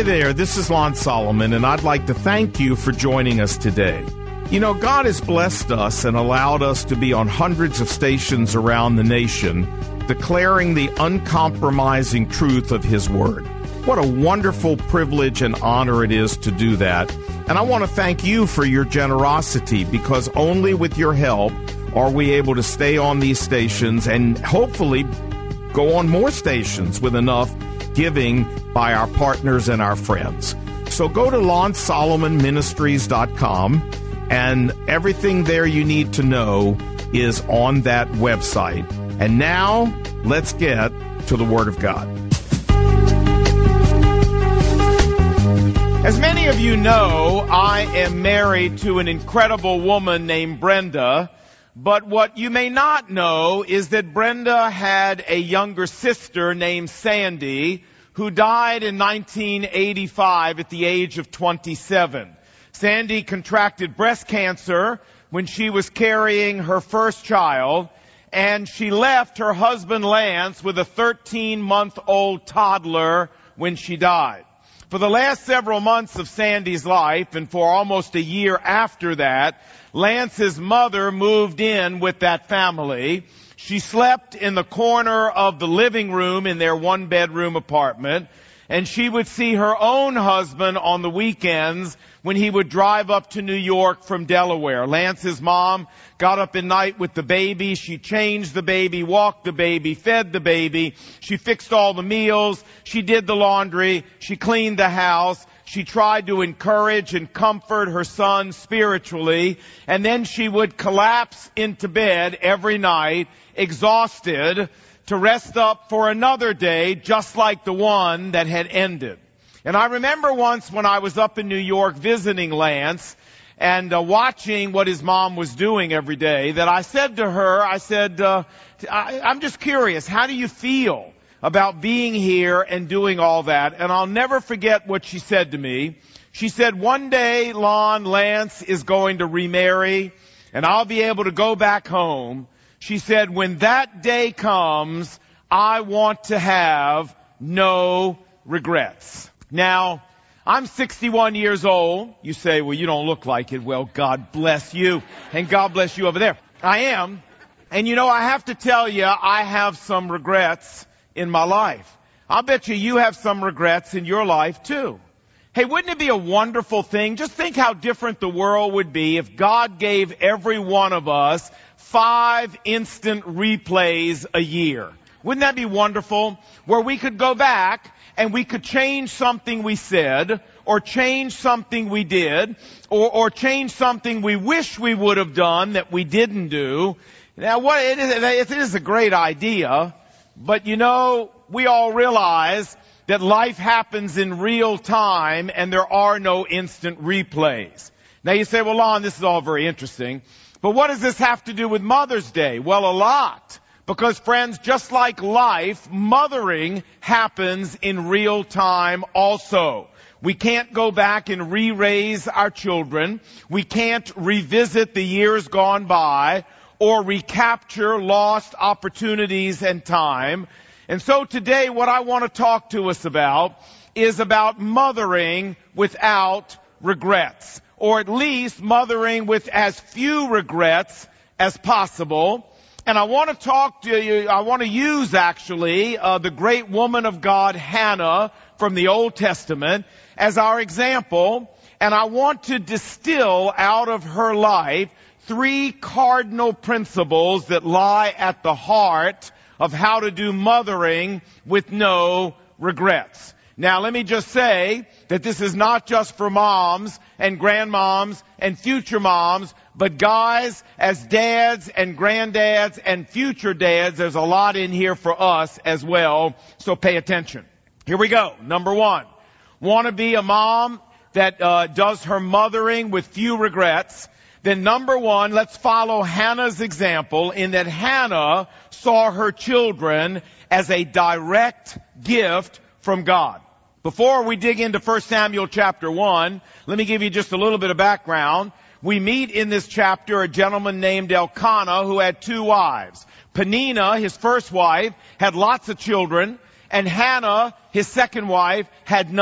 Hi there, this is Lon Solomon, and I'd like to thank you for joining us today. You know, God has blessed us and allowed us to be on hundreds of stations around the nation, declaring the uncompromising truth of His Word. What a wonderful privilege and honor it is to do that. And I want to thank you for your generosity, because only with your help are we able to stay on these stations and hopefully go on more stations with enough giving by our partners and our friends. So go to LonSolomonMinistries.com, and everything there you need to know is on that website. And now, let's get to the Word of God. As many of you know, I am married to an incredible woman named Brenda. But what you may not know is that Brenda had a younger sister named Sandy, who died in 1985 at the age of 27. Sandy contracted breast cancer when she was carrying her first child, and she left her husband Lance with a 13-month-old toddler when she died. For the last several months of Sandy's life, and for almost a year after that, Lance's mother moved in with that family. She slept in the corner of the living room in their one-bedroom apartment, and she would see her own husband on the weekends when he would drive up to New York from Delaware. Lance's mom got up at night with the baby. She changed the baby, walked the baby, fed the baby. She fixed all the meals. She did the laundry. She cleaned the house. She tried to encourage and comfort her son spiritually. And then she would collapse into bed every night, exhausted, to rest up for another day just like the one that had ended. And I remember once when I was up in New York visiting Lance and watching what his mom was doing every day, that I said to her, I'm just curious, how do you feel about being here and doing all that? And I'll never forget what she said to me. She said, one day, Lon, Lance is going to remarry and I'll be able to go back home. She said, when that day comes, I want to have no regrets. Now, I'm 61 years old. You say, well, you don't look like it. Well, God bless you. And God bless you over there. I am. And you know, I have to tell you, I have some regrets in my life. I'll bet you have some regrets in your life too. Hey, wouldn't it be a wonderful thing? Just think how different the world would be if God gave every one of us 5 instant replays a year. Wouldn't that be wonderful? Where we could go back and we could change something we said, or change something we did, or change something we wish we would have done that we didn't do. Now, it is a great idea, but you know, we all realize that life happens in real time and there are no instant replays. Now you say, well, Lon, this is all very interesting, but what does this have to do with Mother's Day? Well, a lot. Because, friends, just like life, mothering happens in real time also. We can't go back and re-raise our children. We can't revisit the years gone by or recapture lost opportunities and time. And so today what I want to talk to us about is about mothering without regrets, or at least mothering with as few regrets as possible. And I want to talk to you, I want to use actually the great woman of God, Hannah, from the Old Testament as our example. And I want to distill out of her life 3 cardinal principles that lie at the heart of how to do mothering with no regrets. Now, let me just say that this is not just for moms and grandmoms and future moms, but guys, as dads and granddads and future dads, there's a lot in here for us as well, so pay attention. Here we go. Number 1, want to be a mom that does her mothering with few regrets? Then number 1, let's follow Hannah's example in that Hannah saw her children as a direct gift from God. Before we dig into 1 Samuel chapter 1, let me give you just a little bit of background. We meet in this chapter a gentleman named Elkanah who had 2 wives. Peninnah, his first wife, had lots of children, and Hannah, his second wife, had none.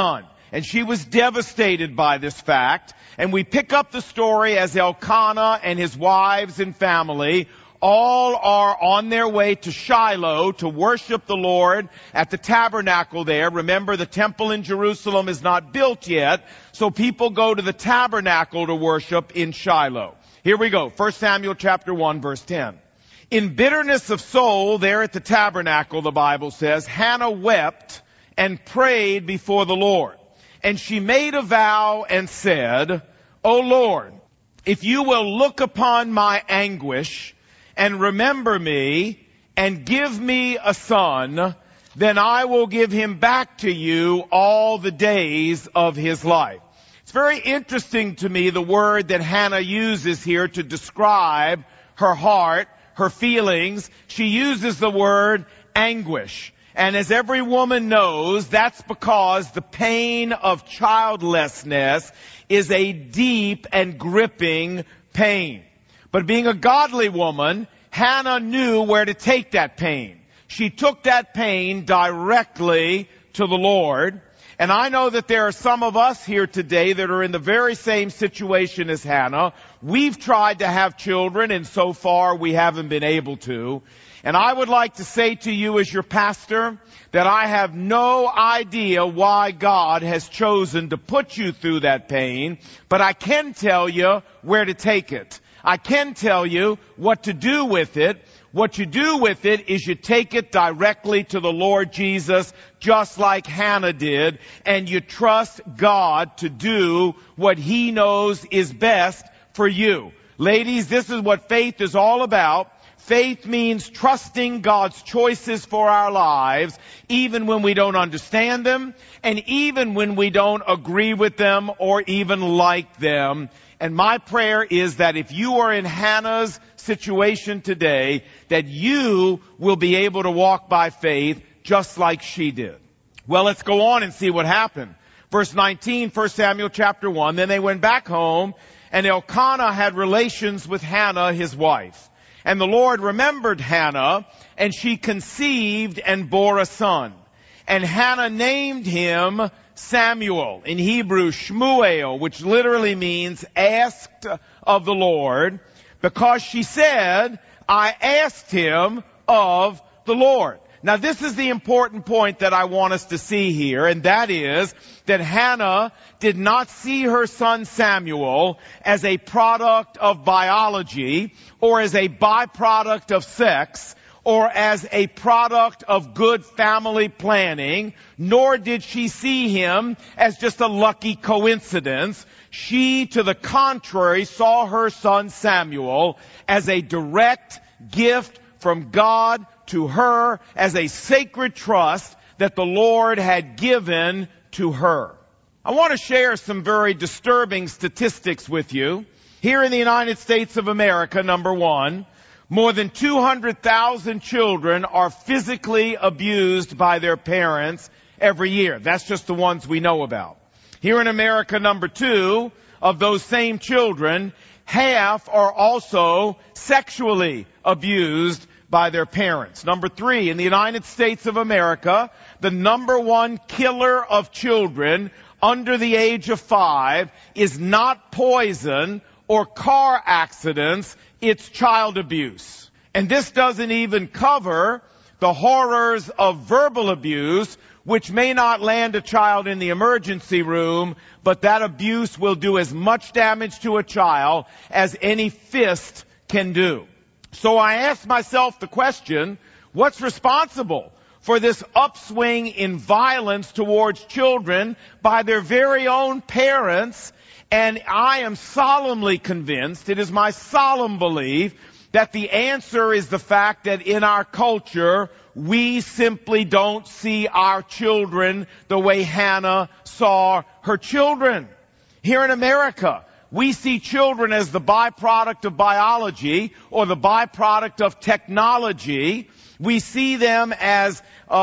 And she was devastated by this fact. And we pick up the story as Elkanah and his wives and family all are on their way to Shiloh to worship the Lord at the tabernacle there. Remember, the temple in Jerusalem is not built yet, so people go to the tabernacle to worship in Shiloh. Here we go. 1 Samuel chapter 1, verse 10. In bitterness of soul there at the tabernacle, the Bible says, Hannah wept and prayed before the Lord. And she made a vow and said, O Lord, if you will look upon my anguish and remember me and give me a son, then I will give him back to you all the days of his life. It's very interesting to me, the word that Hannah uses here to describe her heart, her feelings. She uses the word anguish. And as every woman knows, that's because the pain of childlessness is a deep and gripping pain. But being a godly woman, Hannah knew where to take that pain. She took that pain directly to the Lord. And I know that there are some of us here today that are in the very same situation as Hannah. We've tried to have children, and so far we haven't been able to. And I would like to say to you as your pastor that I have no idea why God has chosen to put you through that pain, but I can tell you where to take it. I can tell you what to do with it. What you do with it is you take it directly to the Lord Jesus, just like Hannah did, and you trust God to do what He knows is best for you. Ladies, this is what faith is all about. Faith means trusting God's choices for our lives, even when we don't understand them, and even when we don't agree with them or even like them. And my prayer is that if you are in Hannah's situation today, that you will be able to walk by faith just like she did. Well, let's go on and see what happened. Verse 19, 1 Samuel chapter 1. Then they went back home, and Elkanah had relations with Hannah, his wife. And the Lord remembered Hannah, and she conceived and bore a son. And Hannah named him Samuel, in Hebrew Shmuel, which literally means asked of the Lord, because she said, I asked him of the Lord. Now this is the important point that I want us to see here, and that is that Hannah did not see her son Samuel as a product of biology or as a byproduct of sex, or as a product of good family planning, nor did she see him as just a lucky coincidence. She, to the contrary, saw her son Samuel as a direct gift from God to her, as a sacred trust that the Lord had given to her. I want to share some very disturbing statistics with you. Here in the United States of America, number one, more than 200,000 children are physically abused by their parents every year. That's just the ones we know about. Here in America, number two, of those same children, half are also sexually abused by their parents. Number three, in the United States of America, the number one killer of children under the age of 5 is not poison or car accidents, it's child abuse. And this doesn't even cover the horrors of verbal abuse, which may not land a child in the emergency room, but that abuse will do as much damage to a child as any fist can do. So I asked myself the question, what's responsible for this upswing in violence towards children by their very own parents? And I am solemnly convinced, it is my solemn belief, that the answer is the fact that in our culture, we simply don't see our children the way Hannah saw her children. Here in America, we see children as the byproduct of biology or the byproduct of technology. We see them as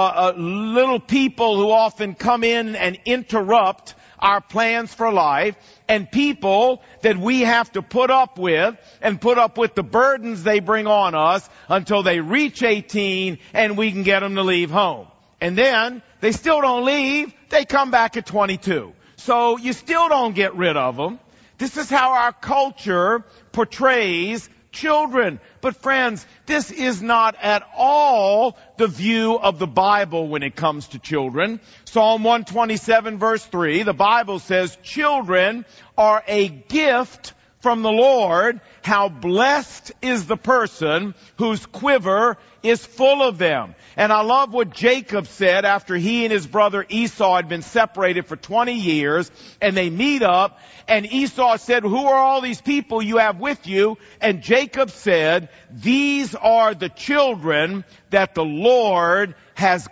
little people who often come in and interrupt our plans for life, and people that we have to put up with the burdens they bring on us until they reach 18 and we can get them to leave home. And then they still don't leave. They come back at 22. So you still don't get rid of them. This is how our culture portrays children. But friends, this is not at all the view of the Bible when it comes to children. Psalm 127 verse 3, the Bible says, children are a gift from the Lord. How blessed is the person whose quiver is full of them. And I love what Jacob said after he and his brother Esau had been separated for 20 years, and they meet up, and Esau said, who are all these people you have with you? And Jacob said, these are the children that the Lord has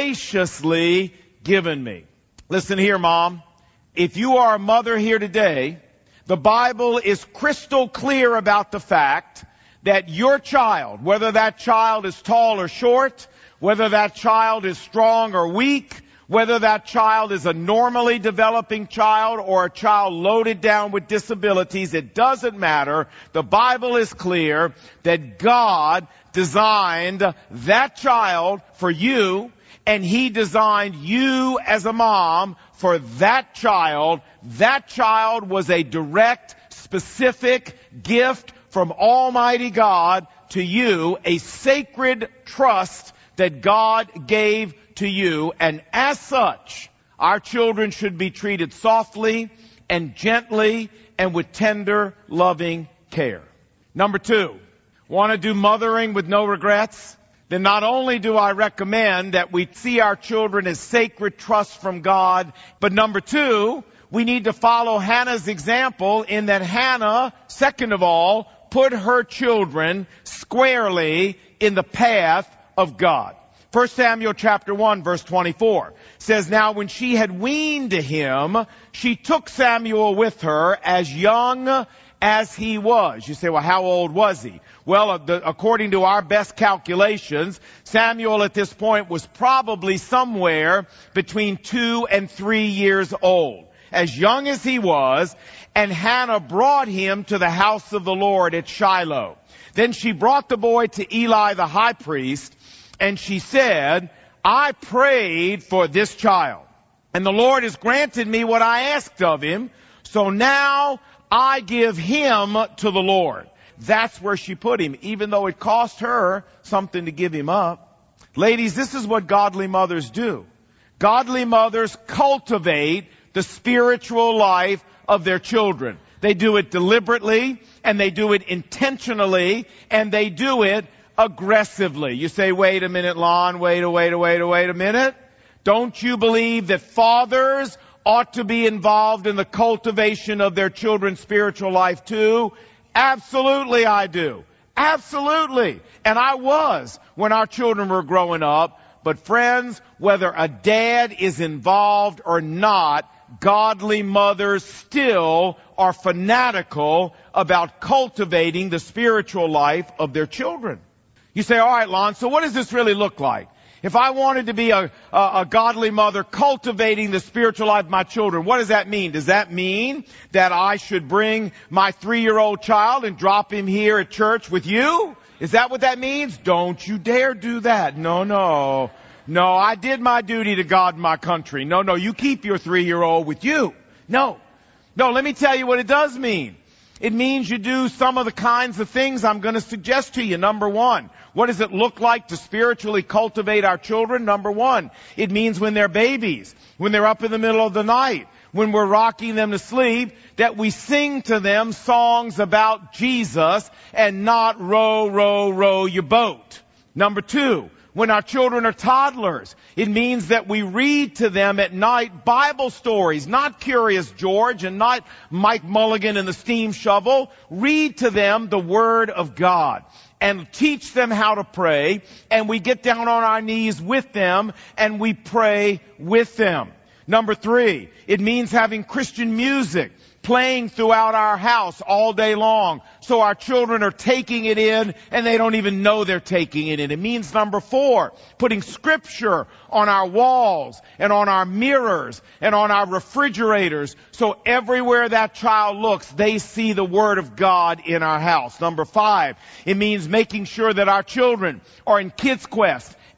graciously given me. Listen here, Mom. If you are a mother here today, the Bible is crystal clear about the fact that your child, whether that child is tall or short, whether that child is strong or weak, whether that child is a normally developing child or a child loaded down with disabilities, it doesn't matter. The Bible is clear that God designed that child for you, and He designed you as a mom for that child. That child was a direct, specific gift from Almighty God to you, a sacred trust that God gave to you. And as such, our children should be treated softly and gently and with tender, loving care. Number 2, want to do mothering with no regrets? Then not only do I recommend that we see our children as sacred trusts from God, but number 2, we need to follow Hannah's example in that Hannah, second of all, put her children squarely in the path of God. 1 Samuel chapter 1 verse 24 says, now when she had weaned him, she took Samuel with her as young as he was. You say, well, how old was he? Well, according to our best calculations, Samuel at this point was probably somewhere between 2 and 3 years old. As young as he was, and Hannah brought him to the house of the Lord at Shiloh. Then she brought the boy to Eli the high priest, and she said, I prayed for this child, and the Lord has granted me what I asked of him, so now I give him to the Lord. That's where she put him, even though it cost her something to give him up. Ladies, this is what godly mothers do. Godly mothers cultivate the spiritual life of their children. They do it deliberately, and they do it intentionally, and they do it aggressively. You say, wait a minute, Lon, wait a minute. Don't you believe that fathers ought to be involved in the cultivation of their children's spiritual life too? Absolutely I do. Absolutely. And I was when our children were growing up. But friends, whether a dad is involved or not, godly mothers still are fanatical about cultivating the spiritual life of their children. You say, all right, Lon, so what does this really look like? If I wanted to be a godly mother cultivating the spiritual life of my children, what does that mean? Does that mean that I should bring my 3-year-old child and drop him here at church with you? Is that what that means? Don't you dare do that. No, I did my duty to God and my country. No, you keep your 3-year-old with you. No, let me tell you what it does mean. It means you do some of the kinds of things I'm going to suggest to you. Number 1, what does it look like to spiritually cultivate our children? Number 1, it means when they're babies, when they're up in the middle of the night, when we're rocking them to sleep, that we sing to them songs about Jesus and not row, row, row your boat. Number 2, when our children are toddlers, it means that we read to them at night Bible stories, not Curious George and not Mike Mulligan and the steam shovel. Read to them the Word of God and teach them how to pray, and we get down on our knees with them and we pray with them. Number 3, it means having Christian music playing throughout our house all day long, so our children are taking it in and they don't even know they're taking it in. It means, number 4, putting scripture on our walls and on our mirrors and on our refrigerators, so everywhere that child looks, they see the Word of God in our house. Number 5, it means making sure that our children are in Kids Quest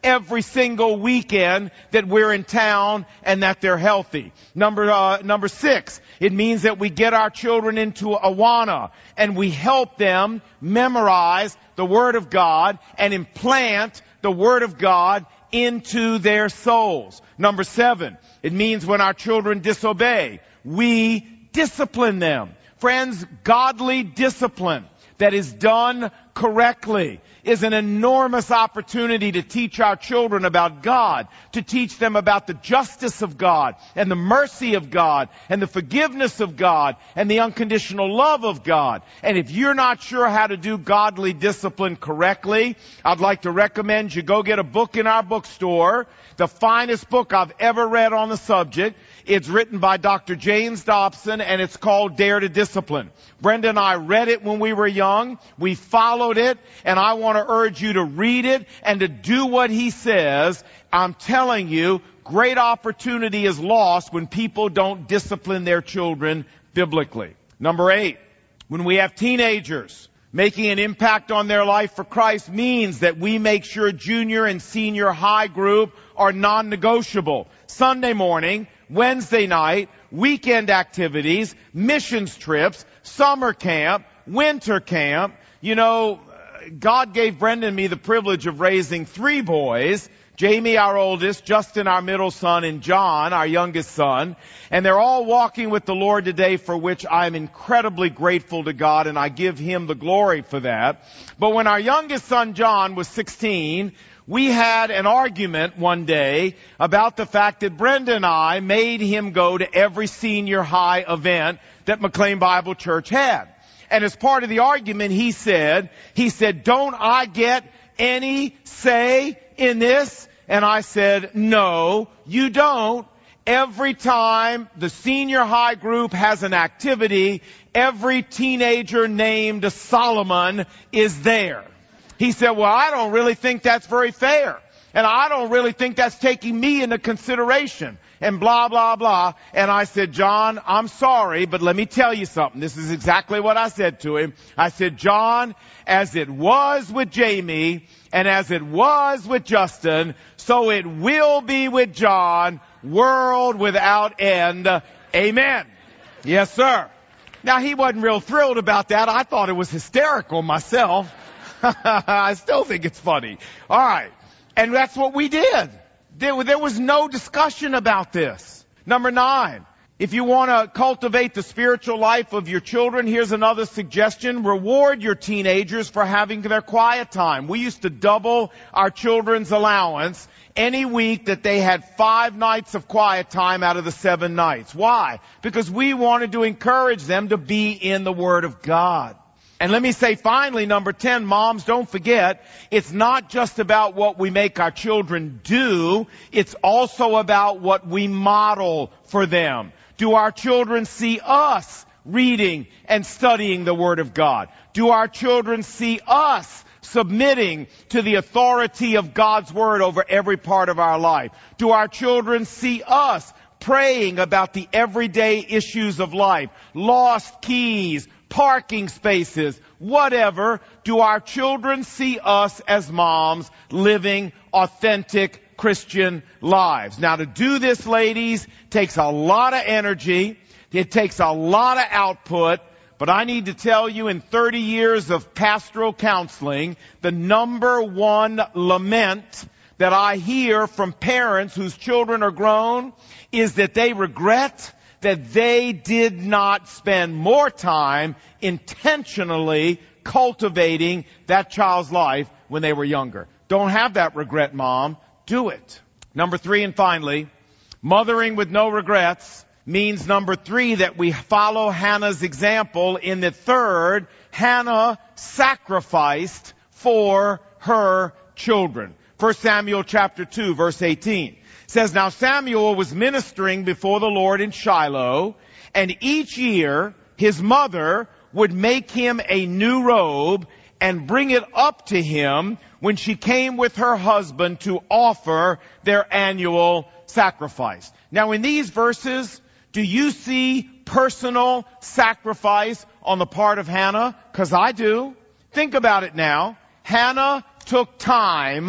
every single weekend that we're in town and that they're healthy. Number 6, it means that we get our children into Awana and we help them memorize the Word of God and implant the Word of God into their souls. Number 7, it means when our children disobey, we discipline them. Friends, godly discipline that is done correctly is an enormous opportunity to teach our children about God, to teach them about the justice of God and the mercy of God and the forgiveness of God and the unconditional love of God. And if you're not sure how to do godly discipline correctly, I'd like to recommend you go get a book in our bookstore, the finest book I've ever read on the subject. It's written by Dr. James Dobson, and it's called Dare to Discipline. Brenda and I read it when we were young. We followed it, and I want to urge you to read it and to do what he says. I'm telling you, great opportunity is lost when people don't discipline their children biblically. Number 8, when we have teenagers, making an impact on their life for Christ means that we make sure junior and senior high group are non-negotiable. Sunday morning, Wednesday night, weekend activities, missions trips, summer camp, winter camp. You know, God gave Brenda and me the privilege of raising 3 boys. Jamie, our oldest, Justin, our middle son, and John, our youngest son. And they're all walking with the Lord today, for which I'm incredibly grateful to God, and I give Him the glory for that. But when our youngest son, John, was 16, we had an argument one day about the fact that Brenda and I made him go to every senior high event that McLean Bible Church had. And as part of the argument, he said, don't I get any say in this? And I said, no, you don't. Every time the senior high group has an activity, every teenager named Solomon is there. He said, well, I don't really think that's very fair. And I don't really think that's taking me into consideration. And blah, blah, blah. And I said, John, I'm sorry, but let me tell you something. This is exactly what I said to him. I said, John, as it was with Jamie and as it was with Justin, so it will be with John, world without end. Amen. Yes, sir. Now, he wasn't real thrilled about that. I thought it was hysterical myself. I still think it's funny. All right. And that's what we did. There was no discussion about this. Number 9, if you want to cultivate the spiritual life of your children, here's another suggestion. Reward your teenagers for having their quiet time. We used to double our children's allowance any week that they had 5 nights of quiet time out of the 7 nights. Why? Because we wanted to encourage them to be in the Word of God. And let me say finally, number 10, moms, don't forget, it's not just about what we make our children do, it's also about what we model for them. Do our children see us reading and studying the Word of God? Do our children see us submitting to the authority of God's Word over every part of our life? Do our children see us praying about the everyday issues of life? Lost keys, parking spaces, whatever. Do our children see us as moms living authentic Christian lives? Now, to do this, ladies, takes a lot of energy. It takes a lot of output. But I need to tell you, in 30 years of pastoral counseling, the number one lament that I hear from parents whose children are grown is that they regret that they did not spend more time intentionally cultivating that child's life when they were younger. Don't have that regret, Mom. Do it. Number 3, and finally, mothering with no regrets means, number 3, that we follow Hannah's example in that third, Hannah sacrificed for her children. 1 Samuel chapter 2, verse 18. Says, now Samuel was ministering before the Lord in Shiloh, and each year his mother would make him a new robe and bring it up to him when she came with her husband to offer their annual sacrifice. Now in these verses, do you see personal sacrifice on the part of Hannah? Because I do. Think about it now. Hannah took time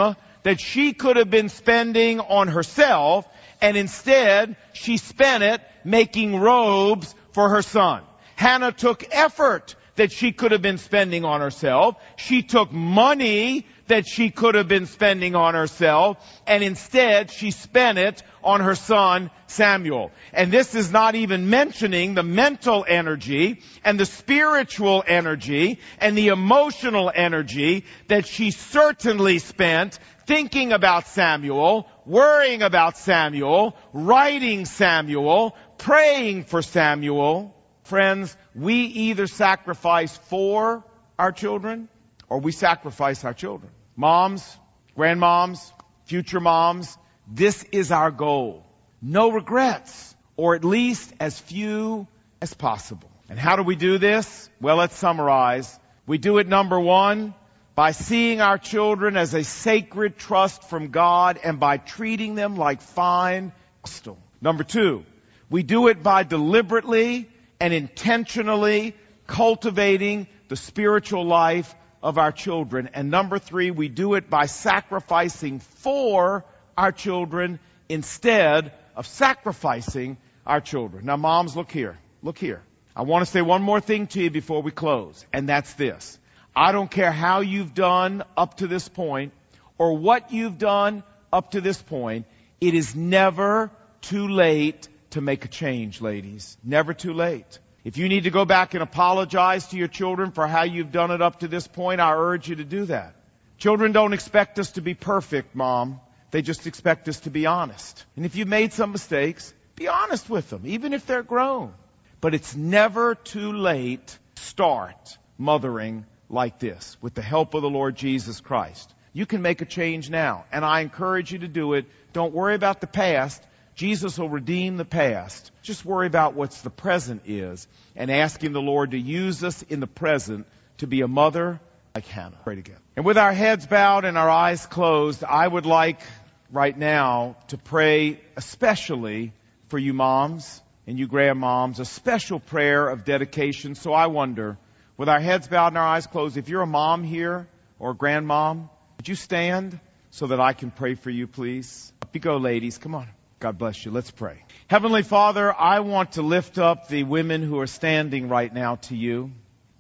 that she could have been spending on herself, and instead she spent it making robes for her son. Hannah took effort that she could have been spending on herself. She took money that she could have been spending on herself, and instead she spent it on her son Samuel. And this is not even mentioning the mental energy and the spiritual energy and the emotional energy that she certainly spent thinking about Samuel, worrying about Samuel, writing Samuel, praying for Samuel. Friends, we either sacrifice for our children or we sacrifice our children. Moms, grandmoms, future moms, this is our goal. No regrets, or at least as few as possible. And how do we do this? Well, let's summarize. We do it, number one, by seeing our children as a sacred trust from God and by treating them like fine crystal. Number two, we do it by deliberately and intentionally cultivating the spiritual life of our children. And number three, we do it by sacrificing for our children instead of sacrificing our children. Now, moms, look here. Look here. I want to say one more thing to you before we close, and that's this. I don't care how you've done up to this point or what you've done up to this point. It is never too late to make a change, ladies. Never too late. If you need to go back and apologize to your children for how you've done it up to this point, I urge you to do that. Children don't expect us to be perfect, Mom. They just expect us to be honest. And if you've made some mistakes, be honest with them, even if they're grown. But it's never too late to start mothering like this with the help of the Lord Jesus Christ. You can make a change now, and I encourage you to do it. Don't worry about the past. Jesus will redeem the past. Just worry about what's the present is and asking the Lord to use us in the present to be a mother like Hannah. Pray together. And with our heads bowed and our eyes closed, I would like right now to pray especially for you moms and you grandmoms, a special prayer of dedication. So I wonder, with our heads bowed and our eyes closed, if you're a mom here or a grandmom, would you stand so that I can pray for you, please? Up you go, ladies. Come on. God bless you. Let's pray. Heavenly Father, I want to lift up the women who are standing right now to you.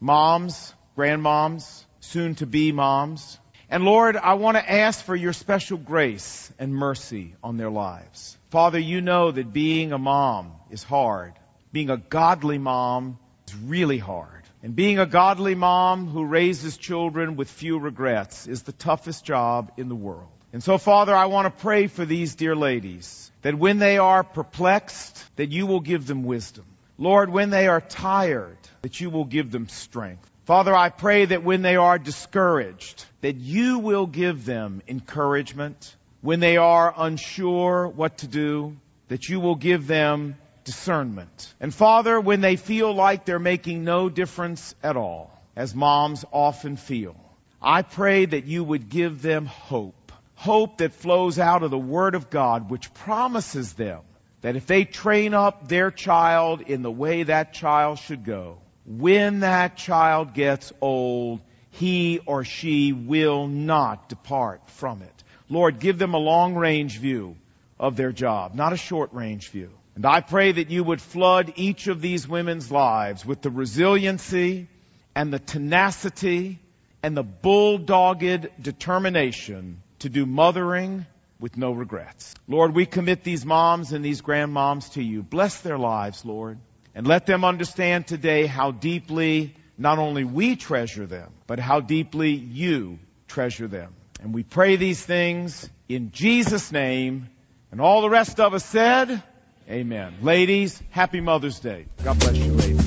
Moms, grandmoms, soon-to-be moms. And Lord, I want to ask for your special grace and mercy on their lives. Father, you know that being a mom is hard. Being a godly mom is really hard. And being a godly mom who raises children with few regrets is the toughest job in the world. And so, Father, I want to pray for these dear ladies, that when they are perplexed, that you will give them wisdom. Lord, when they are tired, that you will give them strength. Father, I pray that when they are discouraged, that you will give them encouragement. When they are unsure what to do, that you will give them discernment. And Father, when they feel like they're making no difference at all, as moms often feel, I pray that you would give them hope. Hope that flows out of the Word of God, which promises them that if they train up their child in the way that child should go, when that child gets old, he or she will not depart from it. Lord, give them a long-range view of their job, not a short-range view. And I pray that you would flood each of these women's lives with the resiliency and the tenacity and the bulldogged determination to do mothering with no regrets. Lord, we commit these moms and these grandmoms to you. Bless their lives, Lord, and let them understand today how deeply not only we treasure them, but how deeply you treasure them. And we pray these things in Jesus' name. And all the rest of us said, amen. Ladies, happy Mother's Day. God bless you, ladies.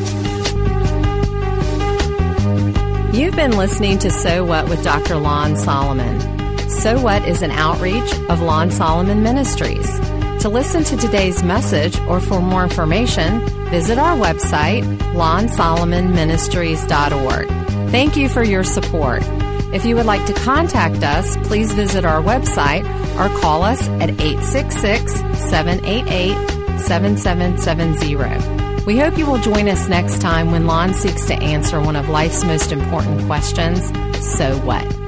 You've been listening to So What with Dr. Lon Solomon. So What is an outreach of Lon Solomon Ministries. To listen to today's message or for more information, visit our website, lonsolomonministries.org. Thank you for your support. If you would like to contact us, please visit our website or call us at 866-788-7770. We hope you will join us next time when Lon seeks to answer one of life's most important questions, so what?